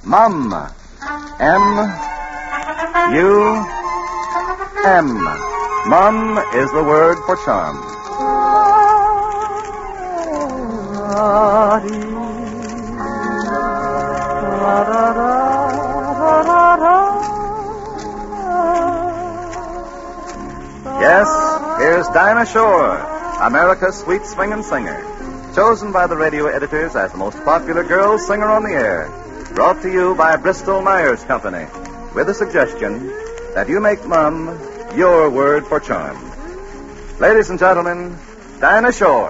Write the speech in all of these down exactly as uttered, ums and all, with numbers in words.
Mum. M U M. Mum is the word for charm. Yes, here's Dinah Shore, America's sweet swinging singer, chosen by the radio editors as the most popular girl singer on the air. Brought to you by Bristol Myers Company, with a suggestion that you make Mum your word for charm. Ladies and gentlemen, Dinah Shore.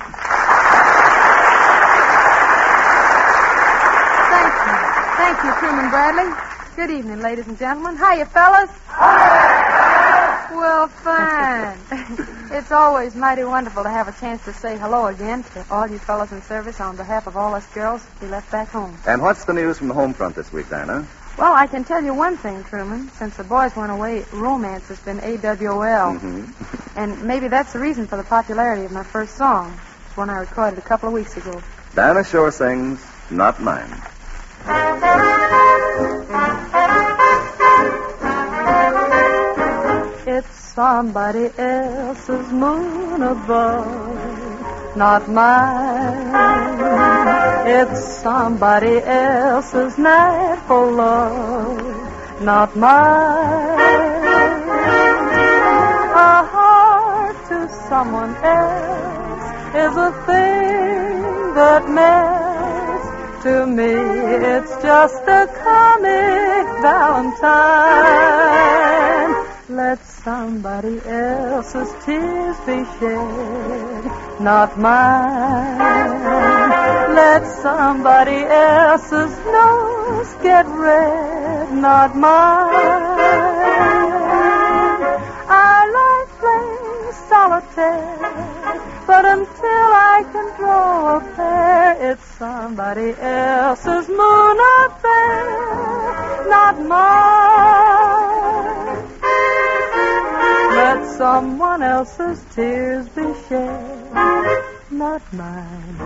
Thank you. Thank you, Truman Bradley. Good evening, ladies and gentlemen. Hiya, fellas. Hi. Well, fine. It's always mighty wonderful to have a chance to say hello again to all you fellas in service on behalf of all us girls we left back home. And what's the news from the home front this week, Dinah? Well, I can tell you one thing, Truman. Since the boys went away, romance has been A W O L. Mm-hmm. And maybe that's the reason for the popularity of my first song. It's one I recorded a couple of weeks ago. Dinah Shore sings Not Mine. It's somebody else's moon above, not mine. It's somebody else's night for love, not mine. A heart to someone else is a thing that melts. To me, it's just a comic valentine. Let somebody else's tears be shed, not mine. Let somebody else's nose get red, not mine. I like playing solitaire, but until I can draw a pair, it's somebody else's moon up there, not mine. Let someone else's tears be shed, not mine.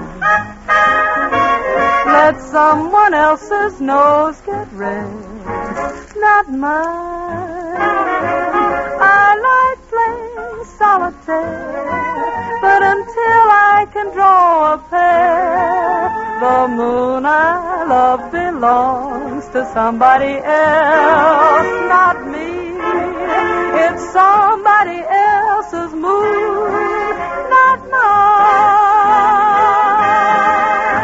Let someone else's nose get red, not mine. I like playing solitaire, but until I can draw a pair, the moon I love belongs to somebody else, not me. It's somebody else's moon, not mine.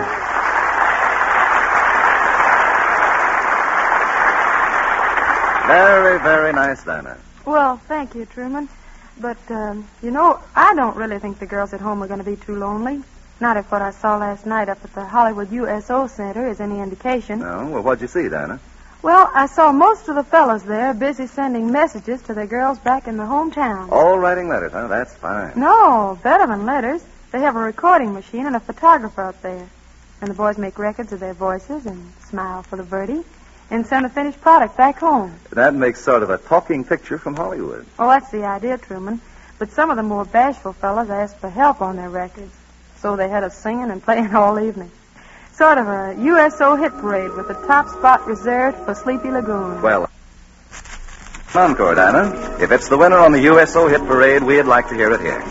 Very, very nice, Dinah. Well, thank you, Truman. But, um, you know, I don't really think the girls at home are going to be too lonely. Not if what I saw last night up at the Hollywood U S O Center is any indication. No? Well, what'd you see, Dinah? Well, I saw most of the fellas there busy sending messages to their girls back in the hometown. All writing letters, huh? That's fine. No, better than letters. They have a recording machine and a photographer up there. And the boys make records of their voices and smile for the birdie and send the finished product back home. That makes sort of a talking picture from Hollywood. Oh, that's the idea, Truman. But some of the more bashful fellas asked for help on their records. So they had us singing and playing all evening. Sort of a U S O hit parade with the top spot reserved for Sleepy Lagoon. Well, encore, Dinah. If it's the winner on the U S O hit parade, we'd like to hear it here.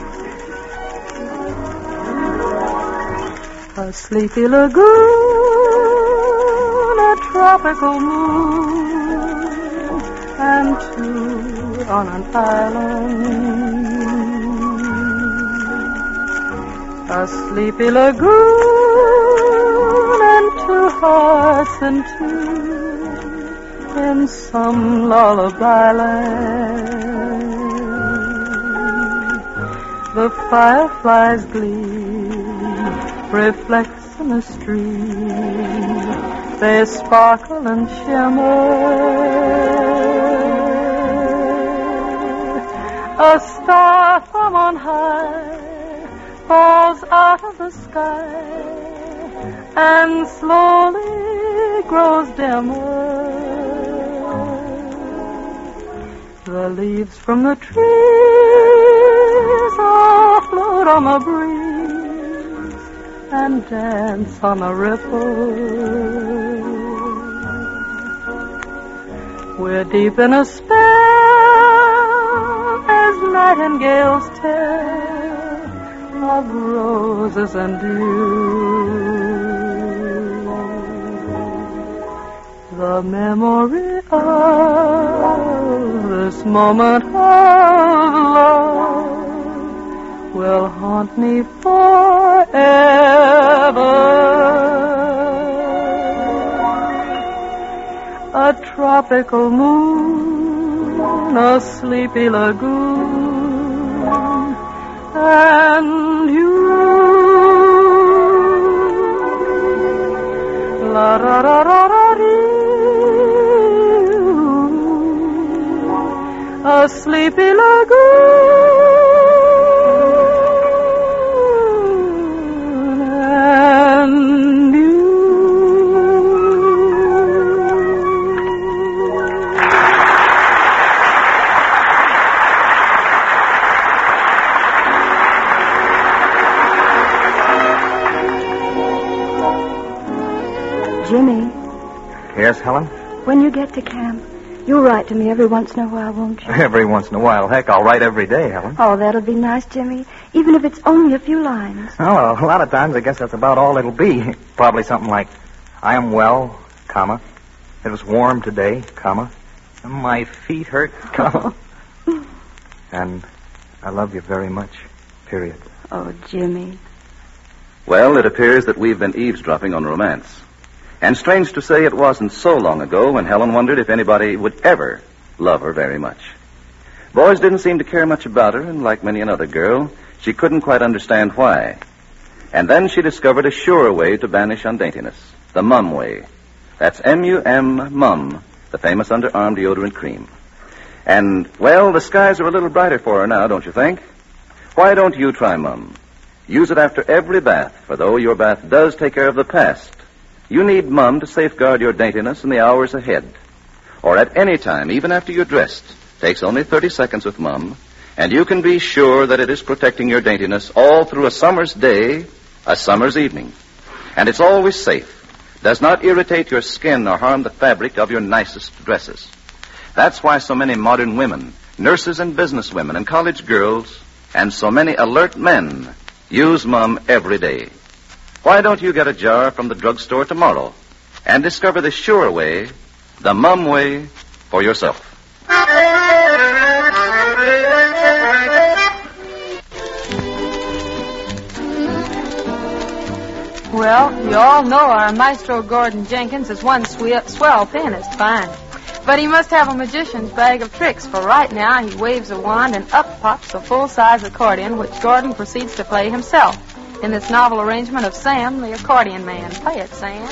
A sleepy lagoon, a tropical moon, and two on an island. A sleepy lagoon and two hearts in two in some lullaby land. The fireflies gleam, reflects in the stream. They sparkle and shimmer. A star from on high falls out of the sky and slowly grows dimmer. The leaves from the trees all float on the breeze and dance on the ripple. We're deep in a spell, as nightingales tell of roses and dew. The memory of this moment of love will haunt me forever. A tropical moon, a sleepy lagoon, and you. La da da da da dee. A sleepy lagoon, and you. Jimmy. Yes, Helen? When you get to camp, you'll write to me every once in a while, won't you? Every once in a while. Heck, I'll write every day, Helen. Oh, that'll be nice, Jimmy. Even if it's only a few lines. Oh, a lot of times I guess that's about all it'll be. Probably something like, I am well, comma. It was warm today, comma. And my feet hurt, comma. And I love you very much, period. Oh, Jimmy. Well, it appears that we've been eavesdropping on romance. And strange to say, it wasn't so long ago when Helen wondered if anybody would ever love her very much. Boys didn't seem to care much about her, and like many another girl, she couldn't quite understand why. And then she discovered a surer way to banish undaintiness, the Mum way. That's M U M, Mum, the famous underarm deodorant cream. And, well, the skies are a little brighter for her now, don't you think? Why don't you try Mum? Use it after every bath, for though your bath does take care of the past, you need Mum to safeguard your daintiness in the hours ahead. Or at any time, even after you're dressed. Takes only thirty seconds with Mum, and you can be sure that it is protecting your daintiness all through a summer's day, a summer's evening. And it's always safe. Does not irritate your skin or harm the fabric of your nicest dresses. That's why so many modern women, nurses and businesswomen and college girls, and so many alert men use Mum every day. Why don't you get a jar from the drugstore tomorrow and discover the sure way, the Mum way, for yourself? Well, you all know our Maestro Gordon Jenkins is one swe- swell pianist, fine. But he must have a magician's bag of tricks, for right now he waves a wand and up pops a full-size accordion, which Gordon proceeds to play himself in this novel arrangement of Sam, the Accordion Man. Play it, Sam.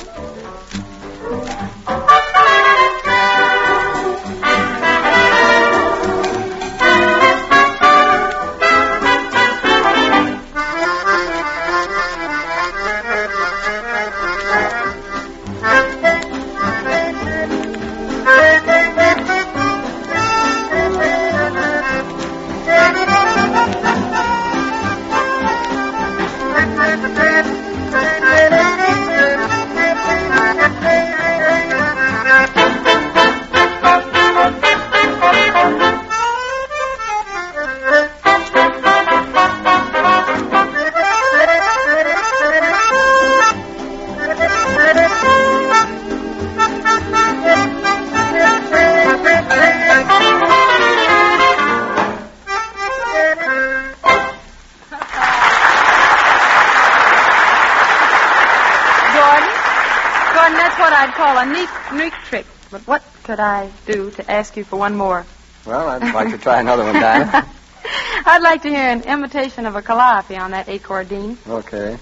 A neat, neat trick. But what could I do to ask you for one more? Well, I'd like to try another one, Dinah. I'd like to hear an imitation of a calliope on that accordion. Okay.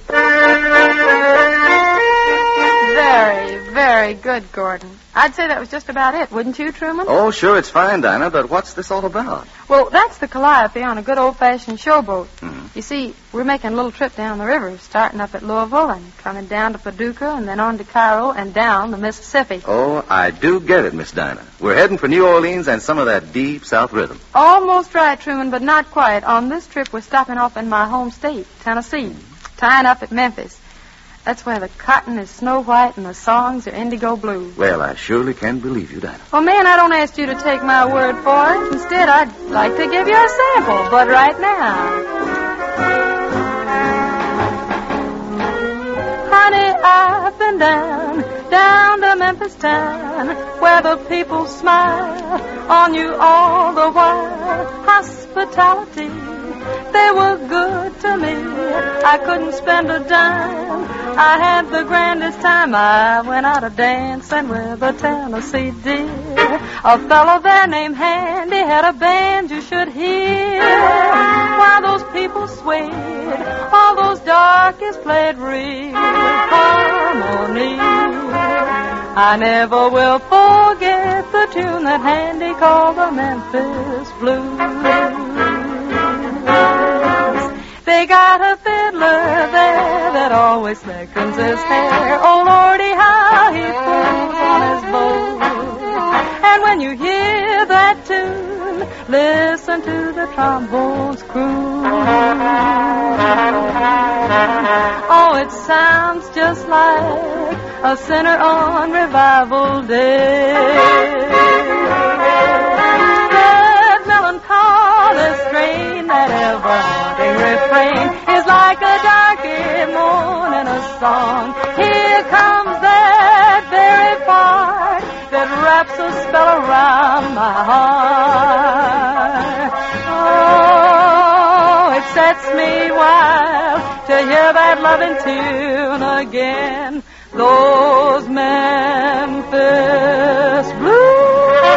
Very, very good, Gordon. I'd say that was just about it, wouldn't you, Truman? Oh, sure, it's fine, Dinah, but what's this all about? Well, that's the calliope on a good old-fashioned showboat. Mm-hmm. You see, we're making a little trip down the river, starting up at Louisville and coming down to Paducah and then on to Cairo and down the Mississippi. Oh, I do get it, Miss Dinah. We're heading for New Orleans and some of that deep South rhythm. Almost right, Truman, but not quite. On this trip, we're stopping off in my home state, Tennessee, tying up at Memphis. That's where the cotton is snow white and the songs are indigo blue. Well, I surely can believe you, Dinah. Well, man, I don't ask you to take my word for it. Instead, I'd like to give you a sample, but right now. Honey, I've been down, down to Memphis town, where the people smile on you all the while. Hospitality, they were good to me. I couldn't spend a dime. I had the grandest time. I went out a dancing with a Tennessee dear. A fellow there named Handy had a band you should hear. While those people swayed, all those darkies played real harmony. I never will forget the tune that Handy called the Memphis Blues. They got a fiddler there that always thickens his hair. Oh, Lordy, how he pulls on his bow. And when you hear that tune, listen to the trombones croon. Oh, it sounds just like a sinner on revival day. That melancholy strain, that ever-haunting refrain is like a darky moan in a song. Here comes that very part that wraps a spell around my heart. Oh, it sets me wild to hear that loving tune again. Those Memphis Blues.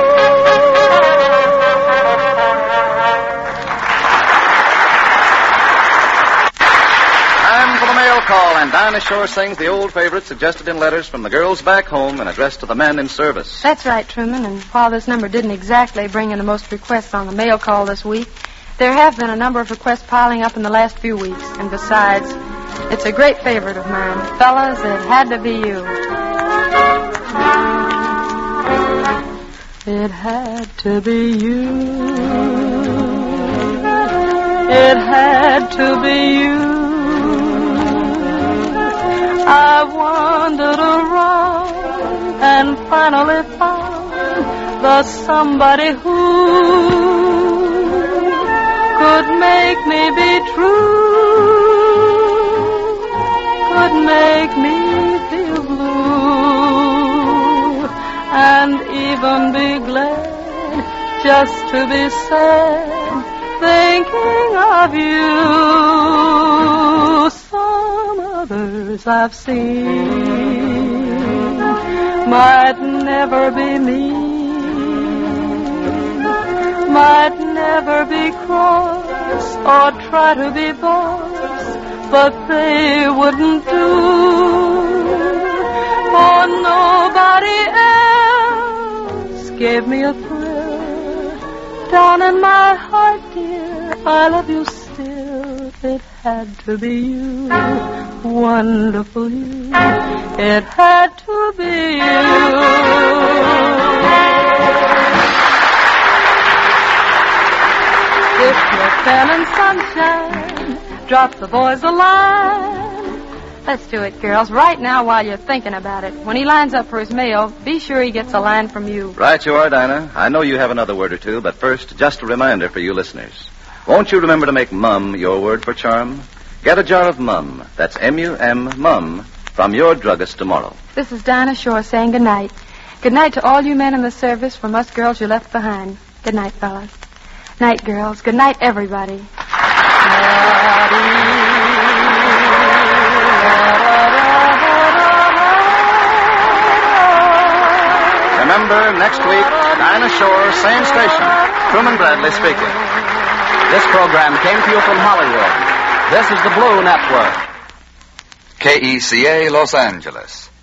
Time for the mail call, and Dinah Shore sings the old favorite suggested in letters from the girls back home and addressed to the men in service. That's right, Truman, and while this number didn't exactly bring in the most requests on the mail call this week, there have been a number of requests piling up in the last few weeks, and besides, it's a great favorite of mine. Fellas, it had to be you. It had to be you. It had to be you. I wandered around and finally found the somebody who could make me be true, could make me feel blue, and even be glad just to be sad, thinking of you. Some others I've seen might never be mean, might never be cross or try to be boss, but they wouldn't do, for nobody else gave me a thrill. Down in my heart, dear, I love you still. It had to be you, wonderful you. It had to be you. If you're feeling sunshine, drop the boys a line. Let's do it, girls, right now while you're thinking about it. When he lines up for his mail, be sure he gets a line from you. Right you are, Dinah. I know you have another word or two, but first, just a reminder for you listeners. Won't you remember to make Mum your word for charm? Get a jar of Mum. That's M U M, Mum, from your druggist tomorrow. This is Dinah Shore saying good night. Good night to all you men in the service, from us girls you left behind. Good night, fellas. Night, girls. Good night, everybody. Remember, next week, Dinah Shore, same station. Truman Bradley speaking. This program came to you from Hollywood. This is the Blue Network. K E C A, Los Angeles.